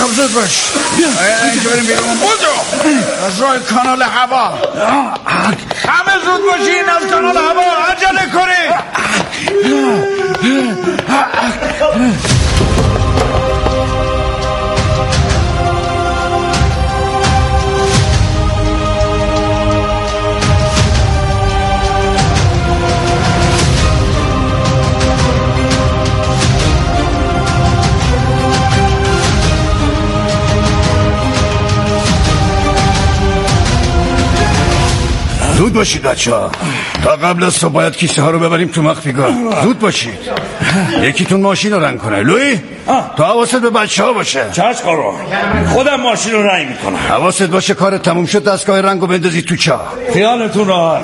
خب زود باش. اینجا بریم بیرون. بودو از راه کانال هوا. همه زود باشین از کانال هوا. عجله کنید. زود باشید بچه‌ها. تا قبل از صبح باید کیسه ها رو ببریم تو مخفیگاه. زود باشید. یکیتون ماشین رو رنگ کنه. لوی تو حواست به بچه‌ها باشه. چشم قربان، خودم ماشین رو رنگ میکنم. حواست باشه کار تموم شد دستگاه رنگو بندازی تو چاه. خیالتون راحت.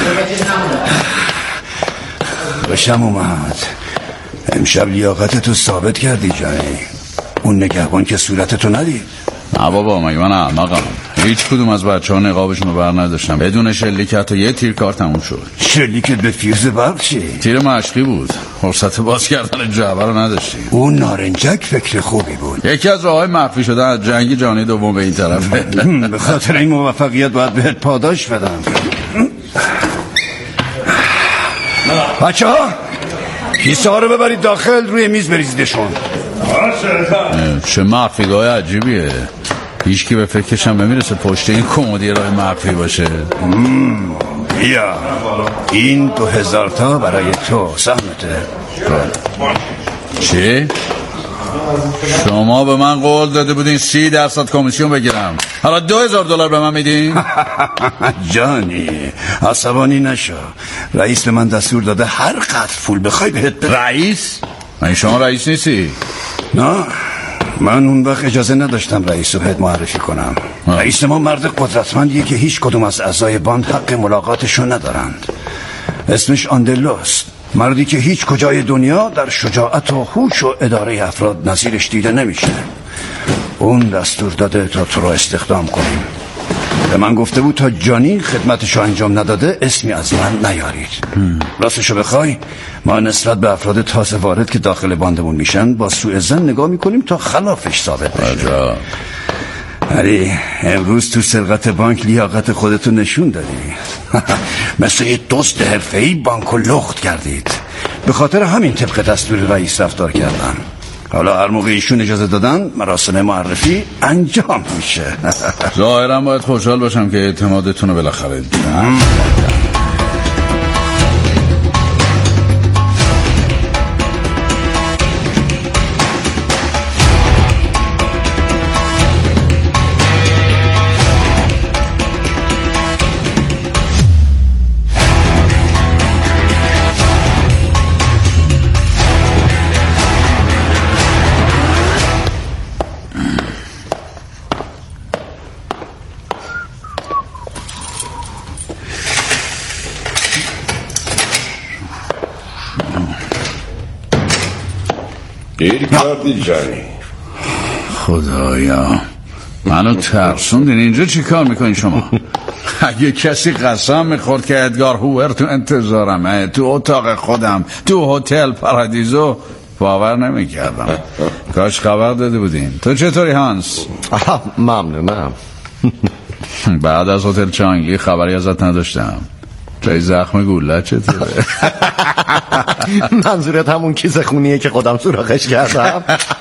بشم اومد. امشب لیاقتتو ثابت کردی جانی. اون نگهبان که صورتتو ندید. نه بابا مگه من احمقم؟ هیچ کدوم از بچه‌ها نقابشون رو بر نداشتم. بدون شلیک حتی یه تیر کار تموم شد. شلیکت به فیرز برق چی؟ تیر مشقی بود. فرصت باز کردن جعبه رو نداشتی. اون نارنجک فکر خوبی بود. یکی از راههای مخفی شدن از جنگ جهانی دوم به این طرفه. به خاطر این موفقیت باید بهت پاداش بدم. بچه‌ها کیسه ها رو ببرید داخل، روی میز بریزیدشون. چه مخفیگاه عجیبیه. هیچکی به فکرشم نمیرسه پشت این کمدی راه مخفی باشه. بیا این 2000 تا برای تو سهمته. چی؟ شما به من قول داده بودین 30% کمیسیون بگیرم، حالا $2000 به من میدین؟ جانی عصبانی نشو. رئیس به من دستور داده هر قدر پول بخوای بهت بده. رئیس؟ من شما رئیس نیستی؟ نه من اون وقت اجازه نداشتم رئیس رو بهت معرفی کنم. رئیس ما مرد قدرتمندیه که هیچ کدوم از اعضای باند حق ملاقاتشو ندارند. اسمش آندلوست، مردی که هیچ کجای دنیا در شجاعت و هوش و اداره افراد نظیرش دیده نمیشه. اون دستور داده تا تو رو استخدام کنیم. به من گفته بود تا جانی خدمتشو انجام نداده اسمی از من نیارید. راستشو بخوای ما نسبت به افراد تازه وارد که داخل باندمون میشن با سوء ظن نگاه میکنیم تا خلافش ثابت بشه. ولی امروز تو سرقت بانک لیاقت خودتو نشون دادی. مثل یه دزد حرفه‌ای بانکو لخت کردید. به خاطر همین طبق دستور رئیس رفتار کردن. حالا هر موقع ایشون اجازه دادن مراسم معرفی انجام میشه. ظاهرا باید خوشحال باشم که اعتمادتون رو بالاخره دیدم. دیر کردی جانی. خدایا منو ترسوندین. اینجا چی کار میکنین شما؟ اگه کسی قسم میخورد که ادگار هوور تو انتظارمه تو اتاق خودم تو هتل پارادیزو باور نمیکردم. کاش خبر داده بودین. تو چطوری هانس؟ ممنونم. بعد از هتل چانگلی خبری ازت نداشتم. جای زخم گوله چطوره؟ منظورت همون کیسه خونیه که خودم سوراخش کردم؟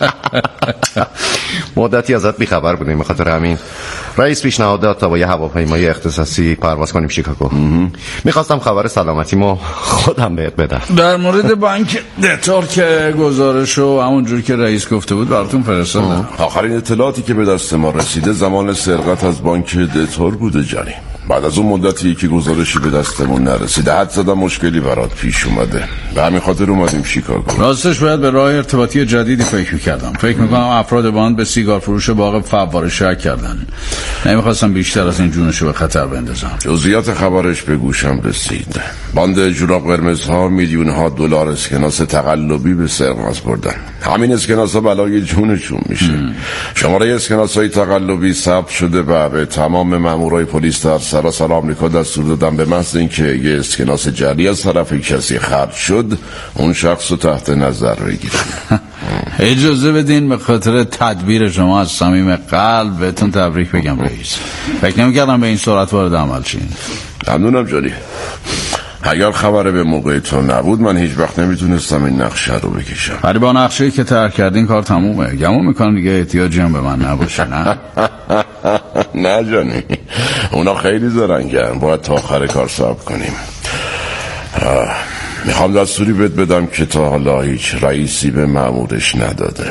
مدتی ازت بیخبر بودیم، بخاطر همین رئیس پیشنهاد داد تا با یه هواپیمای اختصاصی پرواز کنیم شیکاگو. میخواستم خبر سلامتیمو خودم بهت بدم. در مورد بانک دتور که گزارشو همونجور که رئیس گفته بود براتون فرستادم. آخرین اطلاعاتی که به دست ما رسیده زمان سرقت از بانک دتور بوده جانی. بعد از اون مدتی که گزارشی به دستمون نرسیده حد زدم مشکلی برات پیش اومده. به همین خاطر اومدیم شیکاگو. راستش باید به راه ارتباطی جدیدی فکر می‌کردم. فکر می‌کنم افراد باند به سیگار فروش باغ فواره شک کردن. نمی‌خواستم بیشتر از این جونشو به خطر بندازم. جزئیات خبرش به گوشم رسید. باند جوراب قرمزها میلیون‌ها دلار اسکناس تقلبی به سرقت بردن. همین اسکناس‌ها بلای جونشون میشه. شماره اسکناس‌های تقلبی ثبت شده و به تمام مامورای پلیس در سراسر آمریکا دستور دادم به محض اینکه یه اسکناس جعلی از طرف کسی خرج شد اون شخص رو تحت نظر بگیرم. اجازه بدین به خاطر تدبیر شما از صمیم قلب بهتون تبریک بگم رئیس. فکر نمی‌کردم به این سرعت وارد عمل شین. ممنونم جانی. اگر خبر به موقع تو نبود من هیچ وقت نمیتونستم این نقشه رو بکشم. ولی با نقشه‌ای که طرح کردین کار تمومه. گمون میکنم دیگه احتیاجی هم به من نباشه. نه نه جانی، اونا خیلی زرنگن، باید تا آخر کار صبر کنیم. میخوام دستوری بهت بدم که تا حالا هیچ رئیسی به مأمورش نداده.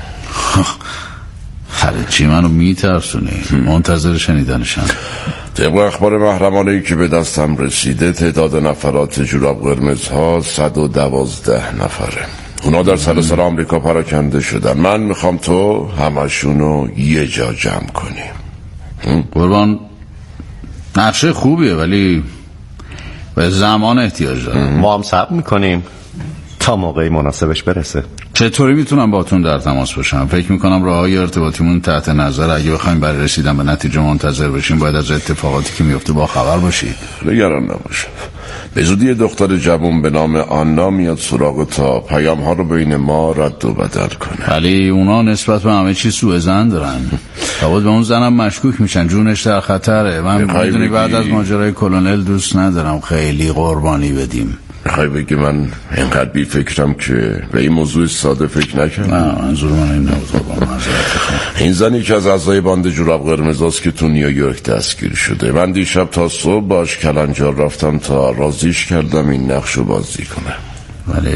چی منو میترسونی؟ منتظر شنیدنشم. طبق اخبار محرمانه‌ای که به دستم رسیده تعداد نفرات جوراب قرمزها 112 نفره. اونا در سراسر آمریکا پراکنده شدن. من میخوام تو همشونو یه جا جمع کنی. قربان نقشه خوبیه ولی به زمان احتیاج داره. ما هم صبر میکنیم تا موقعی مناسبش برسه. چطوری میتونم باتون در تماس باشم؟ فکر میکنم راههای ارتباطیمون تحت نظر. اگه بخوایم برای رسیدن به نتیجه منتظر باشیم باید از اتفاقاتی که میفته با خبر باشید. نگران نباش، به زودی دختر جوان به نام آنا میاد سراغ تا پیام ها رو بین ما رد و بدل کنه. ولی اونا نسبت به همه چی سوء ظن دارن. لابد به اون زنم مشکوک میشن، جونش در خطره. من میدونی بعد از ماجرای کلونل دوست ندارم خیلی قربانی بدیم. میخوای بگی من اینقدر بی فکرم که به این موضوع ساده فکر نکردم؟ نه منظور من این نبود. این زنی که از اعضای باند جوراب قرمزاست که تو نیویورک دستگیر شده. من دیشب تا صبح باش کلنجار رفتم تا راضیش کردم این نقش رو بازی کنه. ولی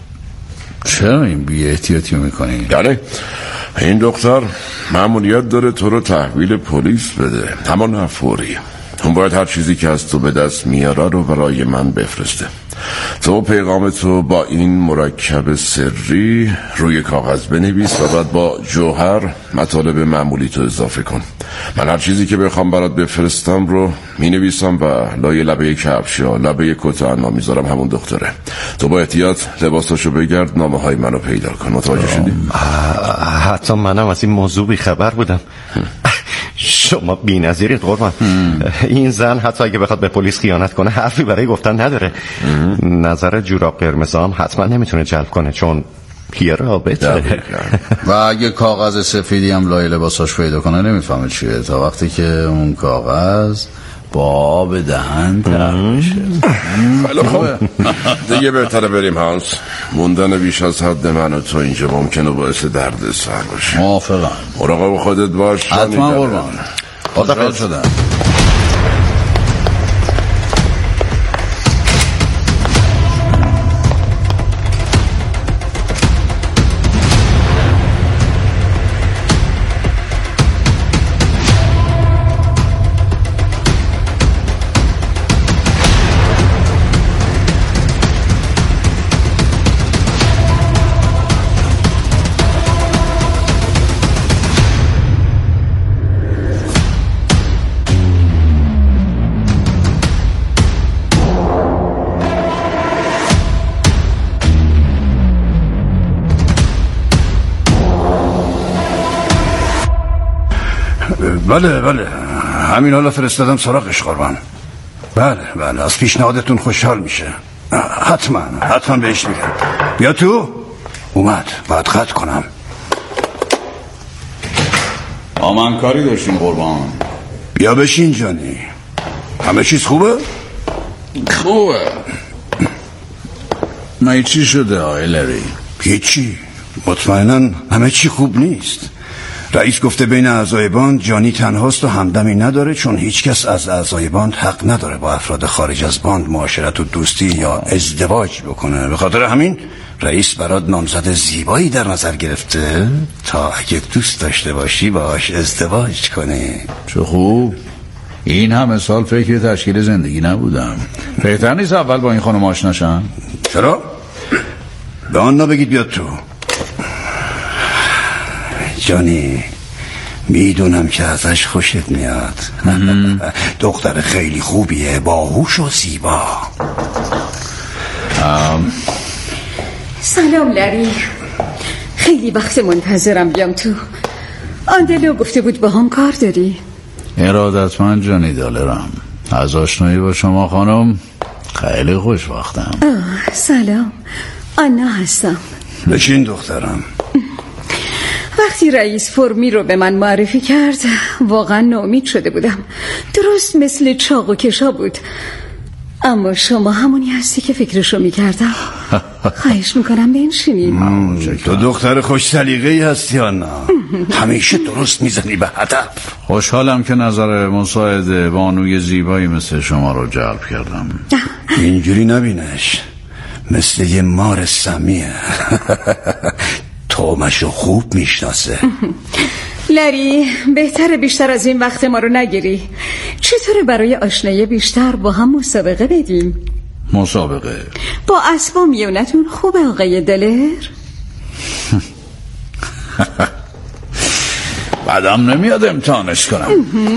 چرا این بی احتیاطی میکنی؟ یعنی این دختر مأموریت داره تو رو تحویل پلیس بده، همان فوری. اون باید هر چیزی که از تو به دست میاره رو برای من بفرسته. تو پیغام تو با این مرکب سری روی کاغذ بنویس و بعد با جوهر مطالب معمولی تو اضافه کن. من هر چیزی که بخوام برات بفرستم رو مینویسم و لای لبه کفش یا لبه کت انا میذارم همون دختره. تو با احتیاط لباساشو بگرد، نامه های منو پیدا کن. متوجه شدی؟ حتی منم از این موضوع بی خبر بودم. شما بی‌نظیرید قربان. این زن حتی اگه بخواد به پلیس خیانت کنه حرفی برای گفتن نداره. نظر جوراب قرمز هم حتما نمیتونه جلب کنه چون یه رابطه. و اگه کاغذ سفیدی هم لای لباساش پیدا کنه نمیفهمه چیه تا وقتی که اون کاغذ با آب دهن تر میشه. خیلی خوب دیگه بهتره بریم هانس. موندن بیش از حد من و تو اینجا ممکنه باعث درد سر باشه. موافقم. مراقب خودت باش. حتما قربان. خوشحال شدم. بله همین حالا فرستادم سراغش قربان. بله از پیشنهادتون خوشحال میشه. حتما بهش میگم. بیا تو. اومد باید قطع کنم. من کاری داشتیم قربان. بیا بشین جانی. همه چیز خوبه؟ ما چی شده آقای لری؟ هیچی. مطمئناً همه چی خوب نیست. رئیس گفته بین اعضای باند جانی تنهاست و همدمی نداره چون هیچ کس از اعضای باند حق نداره با افراد خارج از باند معاشرت و دوستی یا ازدواج بکنه. به خاطر همین رئیس برات نامزد زیبایی در نظر گرفته تا اگه دوست داشته باشی باهاش ازدواج کنی. چه خوب. این همه سال فکر تشکیل زندگی نبودم. بهتر نیست اول با این خانم آشنا شم؟ چرا؟ به آنها بگید بیاد تو. جانی میدونم که ازش خوشت میاد. دختر خیلی خوبیه، باهوش و زیبا. سلام لری. خیلی وقت منتظرم بیام تو. آندلو گفته بود با هم کار داری. ارادتمند جانی دالرم. از آشنایی با شما خانم خیلی خوشبختم. سلام، آنا هستم. بشین دخترم. وقتی رئیس فرمی رو به من معرفی کرد واقعا ناامید شده بودم. درست مثل چاق و کشا بود. اما شما همونی هستی که فکرشو میکردم. خواهش میکنم بنشینید. تو دختر خوش سلیقه‌ای هستی آنا. همیشه درست میزنی به هدف. خوشحالم که نظر مساعد بانوی زیبایی مثل شما رو جلب کردم. اینجوری نبینش، مثل یه مار سمیه. تومشو خوب میشناسه. لری، بهتره بیشتر از این وقت ما رو نگیری. چطوره برای آشنایی بیشتر با هم مسابقه بدیم؟ مسابقه؟ با اسب و میونتون خوبه آقای دلر؟ بعدم نمیاد امتحانش کنم.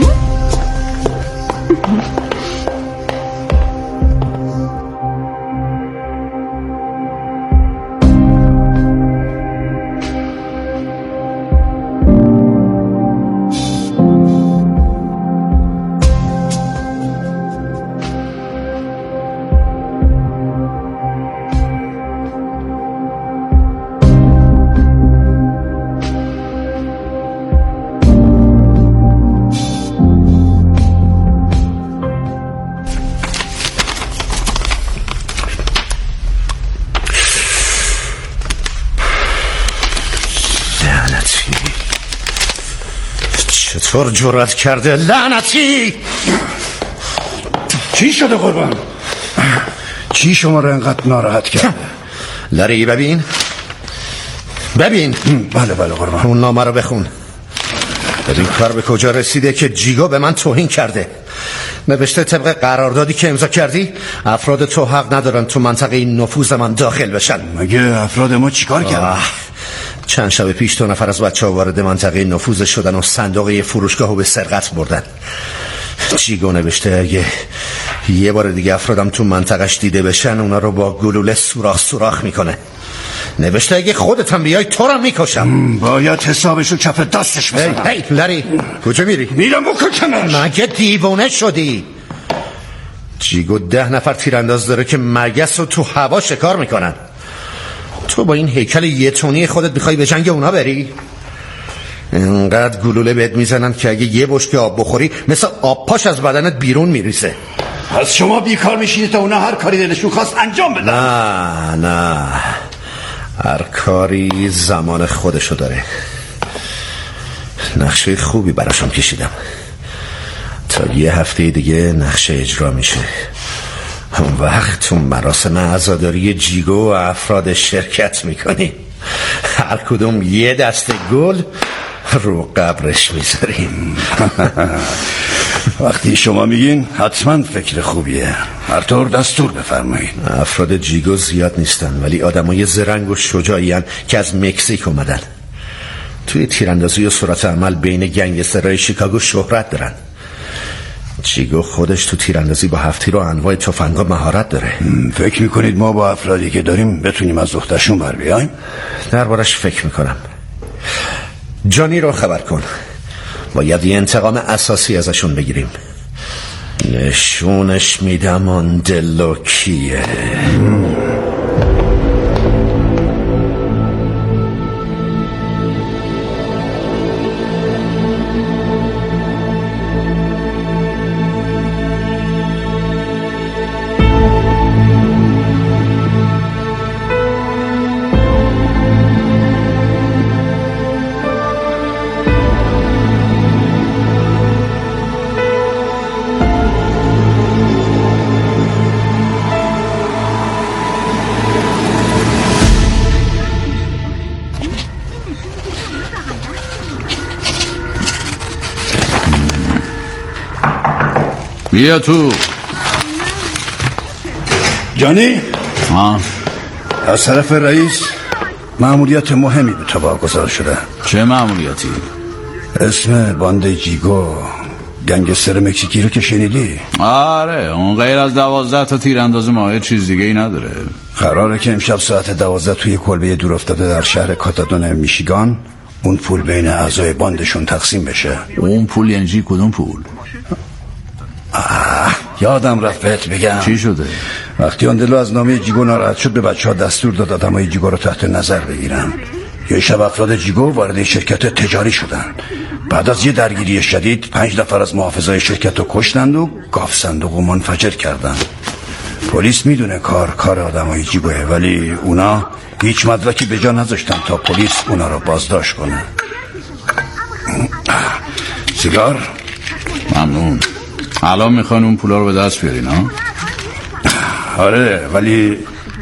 چطور جرأت کرده لعنتی؟ چی شده قربان؟ چی شما رو انقدر ناراحت کرده؟ لری ببین. بله قربان. اون نامه رو بخون. ببین کار به کجا رسیده که جیگو به من توهین کرده. نوشته طبق قراردادی که امضا کردی افراد تو حق ندارن تو منطقه نفوذ من داخل بشن. مگه افراد ما چیکار کردن؟ چند شب پیش 2 نفر از بچه‌ها وارد منطقه نفوذ شدن و صندوق فروشگاهو به سرقت بردن. جیگو نوشته اگه یه بار دیگه افرادم تو منطقهش دیده بشن اونا رو با گلوله سوراخ میکنه. نوشته اگه خودت هم بیای تو رو میکشم. باید حسابشو کف دستش بزنم. هی لری کجا میری؟ میرم بکشمش. مگه دیوونه شدی؟ جیگو 10 نفر تیرانداز داره که مگس رو تو هوا شکار میکنن. تو با این هیکل یه تونی خودت میخوای به جنگ اونا بری؟ اینقدر گلوله بهت میزنن که اگه یه بشکه آب بخوری مثل آب پاش از بدنت بیرون میریزه. پس شما بیکار میشینید تا اونا هر کاری دلشون خواست انجام بدن؟ نه هر کاری زمان خودشو داره. نقشه خوبی براشم کشیدم. تا یه هفته دیگه نقشه اجرا میشه. اون وقت تو مراسم عزاداری جیگو و افراد شرکت میکنیم. هر کدوم یه دسته گل رو قبرش میذاریم. وقتی شما میگین حتما فکر خوبیه. هر طور دستور بفرمایید. افراد جیگو زیاد نیستن ولی آدمای زرنگ و شجاعی هن که از مکزیک اومدن. توی تیراندازی و سرعت عمل بین گنگسترهای شیکاگو شهرت دارن. جیگو خودش تو تیراندازی با 7 تیر و انواع تفنگا مهارت داره. فکر میکنید ما با افرادی که داریم بتونیم از دخترشون بر بیایم؟ دربارش فکر میکنم. جانی رو خبر کن. باید یه انتقام اساسی ازشون بگیریم. نشونش میدم آن دلو کیه. بیا تو. جانی؟ از طرف رئیس مأموریت مهمی به تو واگذار شده. چه مأموریتی؟ اسم باند جیگو، گنگستر مکزیکی رو که شنیدی؟ آره، اون غیر از 12 تا تیرانداز ماهی چیز دیگه ای نداره. قراره که امشب ساعت 12 توی کلبه دور افتاده در شهر کاتادون میشیگان اون پول بین اعضای باندشون تقسیم بشه. اون پول یعنی کدوم پول؟ یادم رفت بهت بگم. چی شده؟ وقتی آندلو از نامه جیگو ناراحت شد به بچه ها دستور داد آدمای جیگو رو تحت نظر بگیرن. یه شب افراد جیگو وارد شرکت تجاری شدن. بعد از یه درگیری شدید 5 نفر از محافظای شرکت رو کشتند و گاف صندوق رو منفجر کردن. پلیس میدونه کار آدمای جیگوه، ولی اونا هیچ مدرکی به جا نذاشتن تا پلیس اونا رو بازداشت کنه. سیگار؟ ممنون. الان میخوان اون پولا رو به دست بیارین ها؟ آره، ولی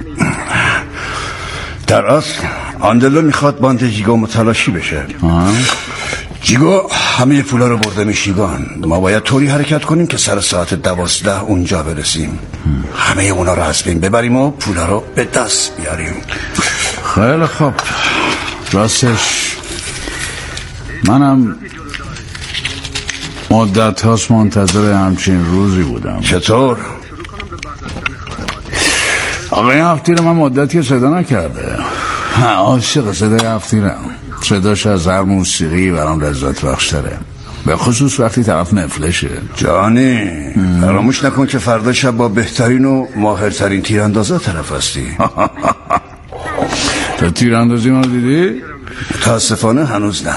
در اصل آندلو میخواد باند جیگو متلاشی بشه. جیگو همه پولا رو برده میشیگان. ما باید طوری حرکت کنیم که سر ساعت 12 اونجا برسیم. همه اونا رو از بین ببریم و پولا رو به دست بیاریم. خیلی خوب. راستش منم مدت هاست منتظر همچین روزی بودم. چطور؟ آقای هفتیر من مدتی صدا نکرده. عاشق صدای هفتیرم. صداش از هر موسیقی برام لذت بخشتره، به خصوص وقتی طرف نفلشه. جانی فراموش نکن که فردا شب با بهترین و ماهرترین تیراندازا طرف هستی. تو تیراندازی ما دیدی؟ متاسفانه هنوز نه.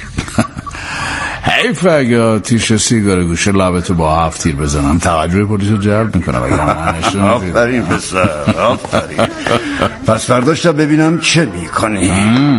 حیف اگه آتیش سیگار گوشه لبتو با 7 تیر بزنم توجه پلیس رو جلب میکنم. آفرین پسر، آفرین. پس فرداش تا ببینم چه میکنی.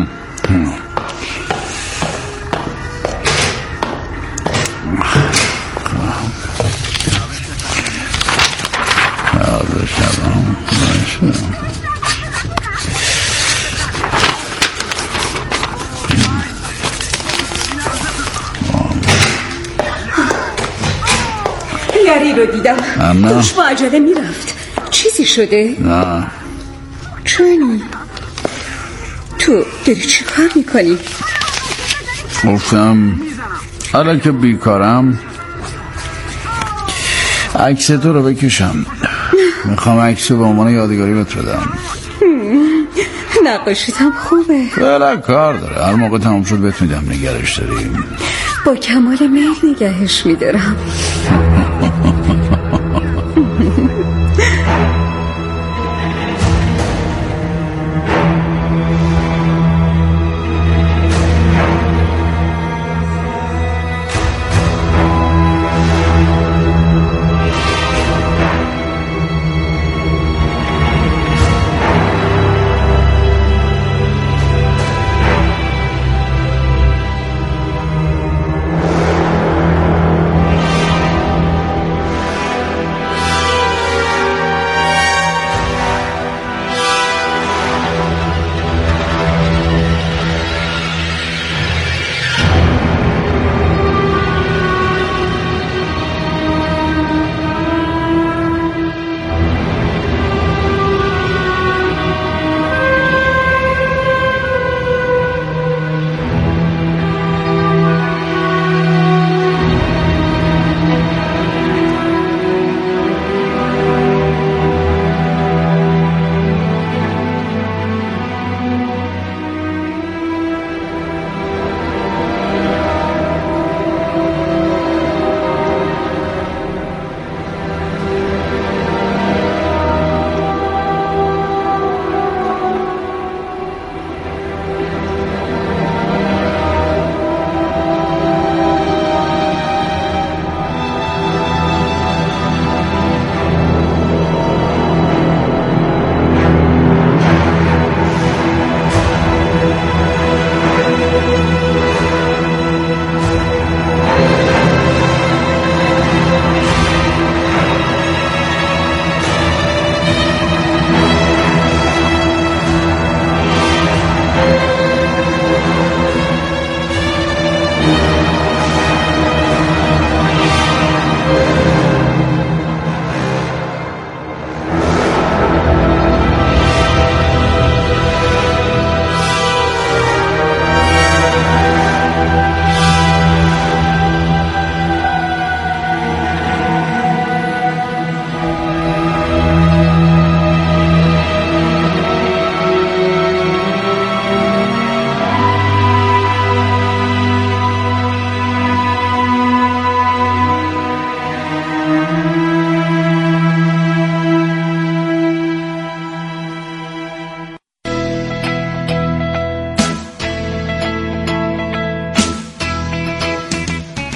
یاری رو دیدم داشت با عجله میرفت. چیزی شده؟ نه. چونی؟ تو داری چی کار میکنی؟ گفتم حالا که بیکارم عکس تو رو بکشم. میخوام عکس رو به عنوان یادگاری بهت بدم. نقاشیت هم خوبه. بله کار داره، هر موقع تمام شد بهت میدم نگرش داریم. با کمال میل نگهش میدارم.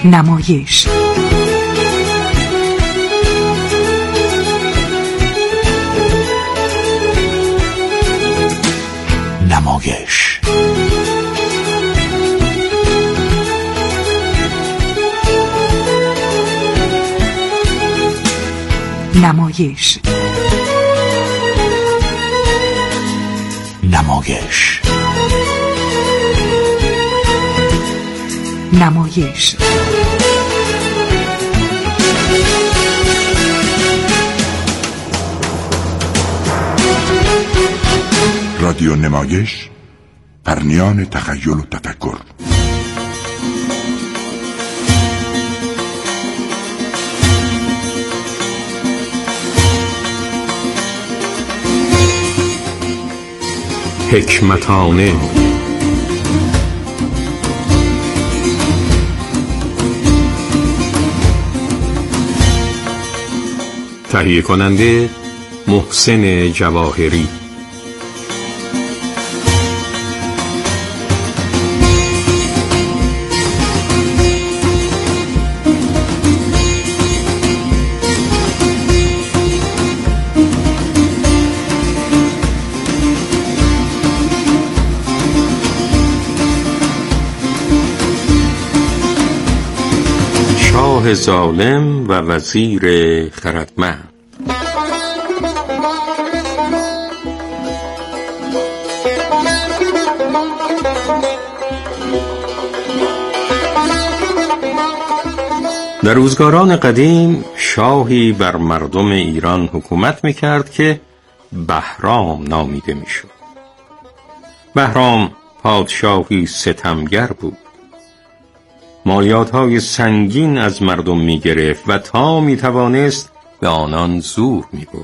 نمایش. نمایش. نمایش. نمایش. نمایش. رادیو نمایش، پرنیان تخیل و تفکر. حکمتانه. تهیه کننده محسن جواهری. شاه ظالم و وزیر خردمند. در روزگاران قدیم شاهی بر مردم ایران حکومت می‌کرد که بهرام نامیده می‌شد. بهرام پادشاهی ستمگر بود. مالیات‌های سنگین از مردم می‌گرفت و تا می‌توانست به آنان زور می‌گفت.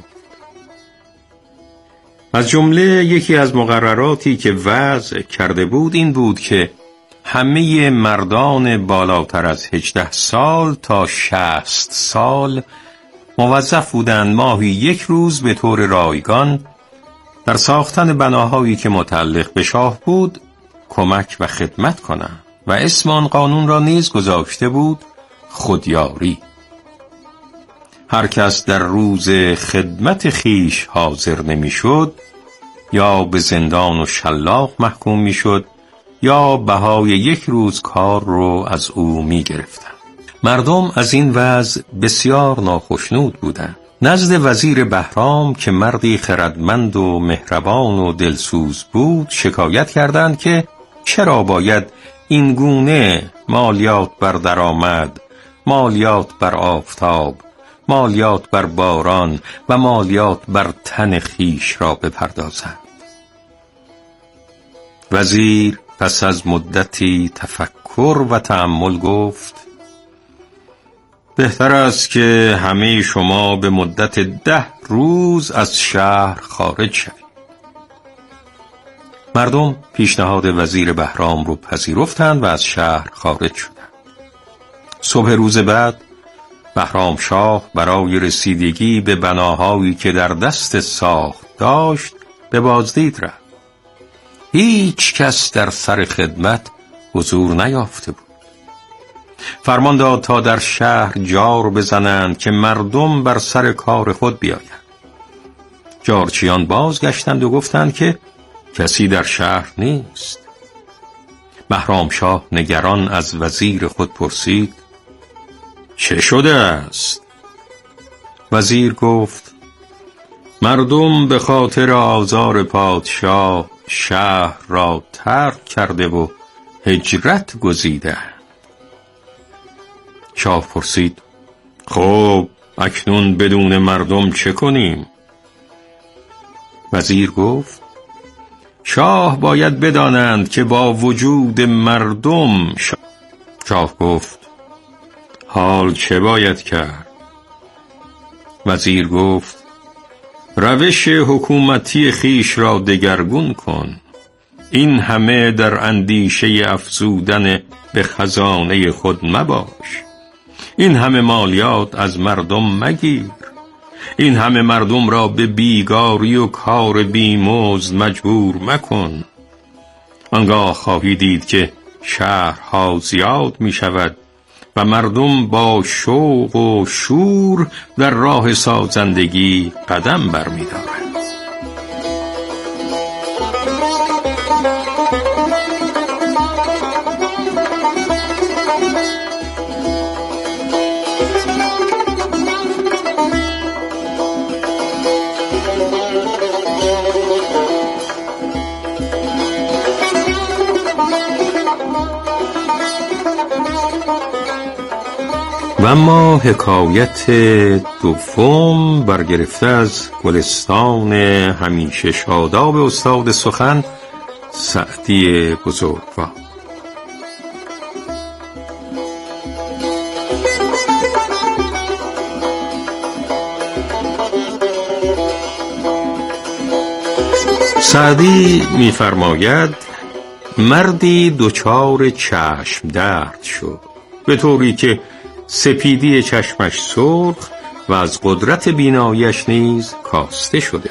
از جمله یکی از مقرراتی که وضع کرده بود این بود که همه مردان بالاتر از 18 سال تا 60 سال موظف بودند ماهی 1 روز به طور رایگان در ساختن بناهایی که متعلق به شاه بود کمک و خدمت کنند و اسم آن قانون را نیز گذاشته بود خودیاری. هر کس در روز خدمت خیش حاضر نمی‌شد یا به زندان و شلاق محکوم می‌شد یا بهای 1 روز کار رو از او می‌گرفتند. مردم از این وضع بسیار ناخشنود بودند. نزد وزیر بهرام که مردی خردمند و مهربان و دلسوز بود شکایت کردند که چرا باید این گونه مالیات بر درآمد، مالیات بر آفتاب، مالیات بر باران و مالیات بر تن خیش را بپردازند. وزیر پس از مدتی تفکر و تأمل گفت بهتر است که همه شما به مدت 10 روز از شهر خارج شوید. مردم پیشنهاد وزیر بهرام رو پذیرفتند و از شهر خارج شدند. صبح روز بعد بهرام شاه برای رسیدگی به بناهایی که در دست ساخت داشت به بازدید رفت. هیچ کس در سر خدمت حضور نیافته بود. فرمان داد تا در شهر جار بزنند که مردم بر سر کار خود بیایند. جارچیان بازگشتند و گفتند که کسی در شهر نیست. بهرام شاه نگران از وزیر خود پرسید چه شده است؟ وزیر گفت مردم به خاطر آزار پادشاه شهر را ترک کرده و هجرت گزیده. شاه پرسید خب اکنون بدون مردم چه کنیم؟ وزیر گفت شاه باید بدانند که با وجود مردم شاه گفت حال چه باید کرد؟ وزیر گفت روش حکومتی خیش را دگرگون کن. این همه در اندیشه افزودن به خزانه خود مباش. این همه مالیات از مردم مگیر. این همه مردم را به بیگاری و کار بیمزد مجبور مکن. آنگاه خواهی دید که شهرها زیاد می شود و مردم با شوق و شور در راه سازندگی قدم برمی‌دارند. و اما حکایت دوم برگرفته از گلستان همیشه شاداب استاد سخن سعدی بزرگوار. سعدی می‌فرماید مردی دچار چشم درد شد، به طوری که سپیدی چشمش سرخ و از قدرت بینایش نیز کاسته شده.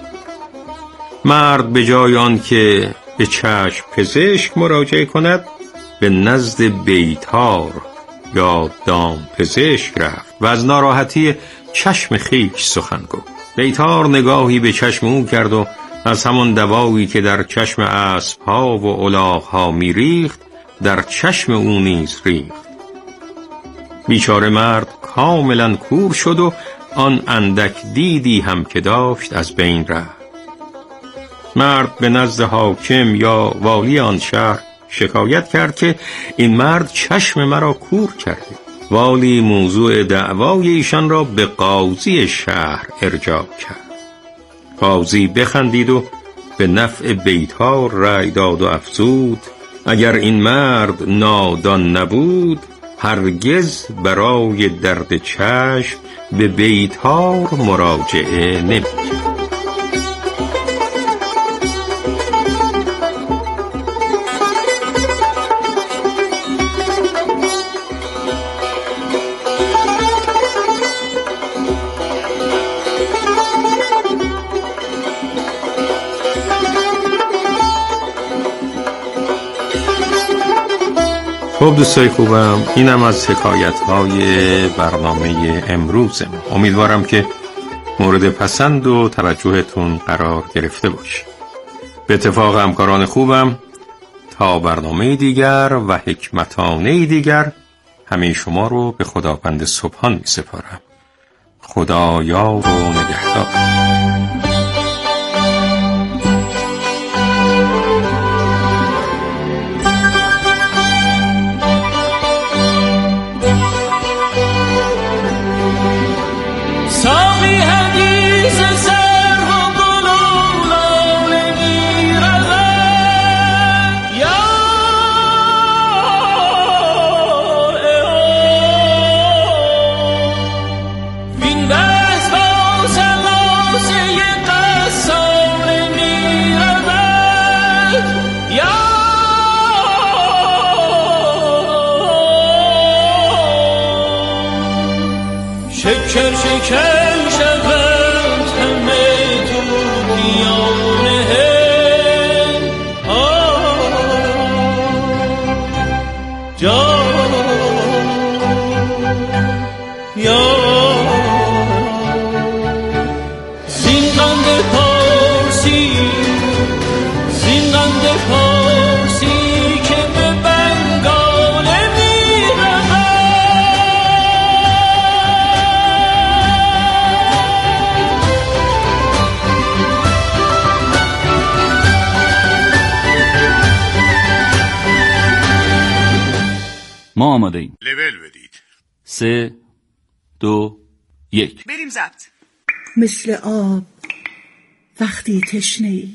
مرد به جای آن که به چشم پزشک مراجعه کند به نزد بیطار یا دام پزشک رفت و از ناراحتی چشم خویش سخن گفت. بیطار نگاهی به چشم او کرد و از همان دوایی که در چشم اسب‌ها و الاغ‌ها می‌ریخت در چشم او نیز ریخت. بیچاره مرد کاملا کور شد و آن اندک دیدی هم که داشت از بین رفت. مرد به نزد حاکم یا والی آن شهر شکایت کرد که این مرد چشم مرا کور کرده. والی موضوع دعوای ایشان را به قاضی شهر ارجاع کرد. قاضی بخندید و به نفع بیطار رأی داد و افزود اگر این مرد نادان نبود هرگز برای درد چشم به بیطار مراجعه نمی‌کرد. خب دوستای خوبم، اینم از حکایت‌های برنامه امروز ما. امیدوارم که مورد پسند و توجهتون قرار گرفته باشه. به اتفاق همکاران خوبم تا برنامه دیگر و حکمتانه دیگر همه شما رو به خداوند سبحان می سپارم. خدا یار و نگهدار. شکر شکر شود همه تو دیانه جان یا زینقند پارسی زینقند پارسی که به بنگاله میرود ما آماده ایم. لول بدید. 3 2 1 بریم ضبط. مثل آب وقتی تشنه‌ای،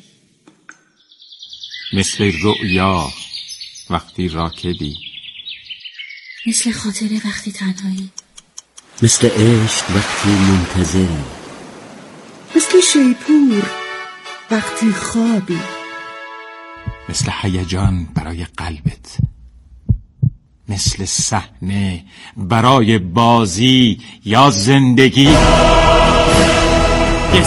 مثل رؤیا وقتی راکدی، مثل خاطره وقتی تنهایی، مثل عشق وقتی منتظری، مثل شیپور وقتی خوابی، مثل هیجان برای قلبت، مثل صحنه برای بازی یا زندگی.